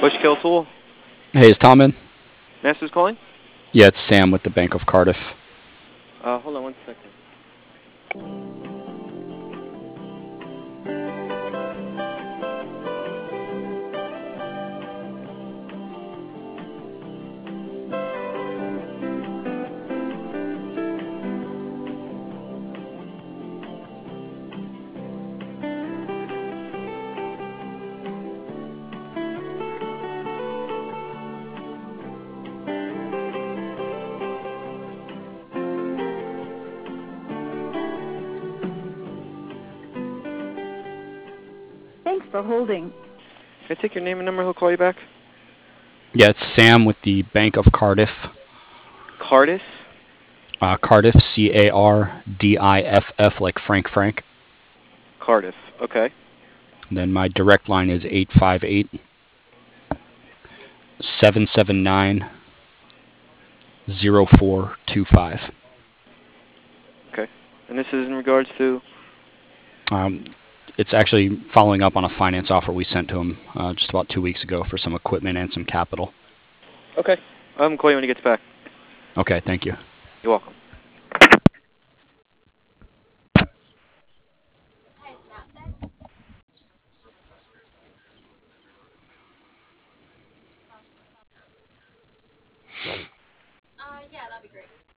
Push kill tool. Hey, is Tom in? Master's calling. Yeah, it's Sam with the Bank of Cardiff. Hold on 1 second. Thanks for holding. Can I take your name and number? He'll call you back. Yeah, it's Sam with the Bank of Cardiff. Cardis. Cardiff, Cardiff, like Frank. Cardiff. Okay. And then my direct line is 858-779-0425. Okay. And this is in regards to. Um, it's actually following up on a finance offer we sent to him just about 2 weeks ago for some equipment and some capital. Okay. I'll call you when he gets back. Okay, thank you. You're welcome. Yeah, that'd be great.